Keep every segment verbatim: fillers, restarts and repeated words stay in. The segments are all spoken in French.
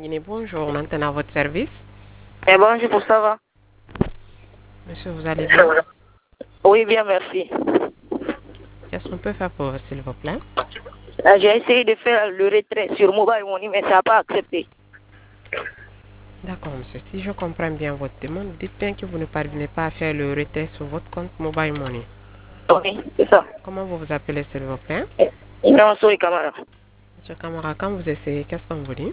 Guinée, bonjour. Maintenant, à votre service. Eh bonjour, pour ça va? Monsieur, vous allez bien? Oui, bien, merci. Qu'est-ce qu'on peut faire pour vous, s'il vous plaît? Euh, J'ai essayé de faire le retrait sur Mobile Money, mais ça n'a pas accepté. D'accord, monsieur. Si je comprends bien votre demande, dites bien que vous ne parvenez pas à faire le retrait sur votre compte Mobile Money. Oui, c'est ça. Comment vous vous appelez, s'il vous plaît? Ibrahim Soy Camara. Monsieur Camara, quand vous essayez, qu'est-ce qu'on vous dit?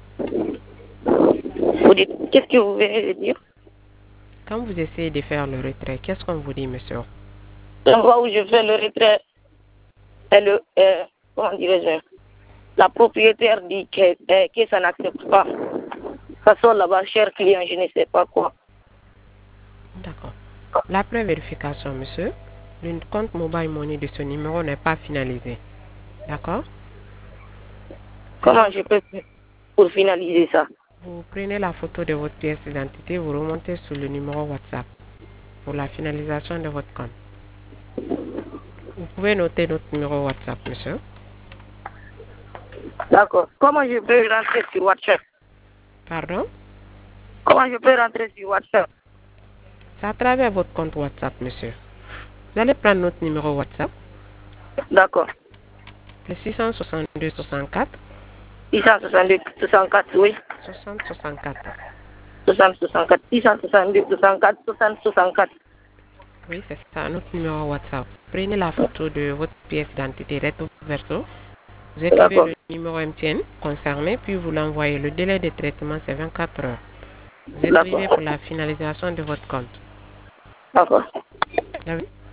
Vous dites, qu'est-ce que vous venez de dire? Quand vous essayez de faire le retrait, qu'est-ce qu'on vous dit, monsieur? L'endroit où je fais le retrait, est le, euh, comment dirais-je, la propriétaire dit que, euh, que ça n'accepte pas. Ça sort là-bas, cher client, je ne sais pas quoi. D'accord. L'après vérification, monsieur, le compte Mobile Money de ce numéro n'est pas finalisé. D'accord? Comment je peux faire pour finaliser ça? Vous prenez la photo de votre pièce d'identité, vous remontez sur le numéro WhatsApp pour la finalisation de votre compte. Vous pouvez noter notre numéro WhatsApp, monsieur. D'accord. Comment je peux rentrer sur WhatsApp? Pardon? Comment je peux rentrer sur WhatsApp? C'est à travers votre compte WhatsApp, monsieur. Vous allez prendre notre numéro WhatsApp, D'accord. le six cent soixante-deux soixante-quatre six cent soixante-deux soixante-quatre, oui. soixante soixante-quatre. soixante soixante-quatre, six cent soixante-deux soixante-quatre, soixante soixante-quatre. Oui, c'est ça, notre numéro WhatsApp. Prenez la photo de votre pièce d'identité recto verso. Vous écrivez D'accord. le numéro M T N concerné, puis vous l'envoyez. Le délai de traitement, c'est vingt-quatre heures. Vous écrivez D'accord. pour la finalisation de votre compte. D'accord. Vous avez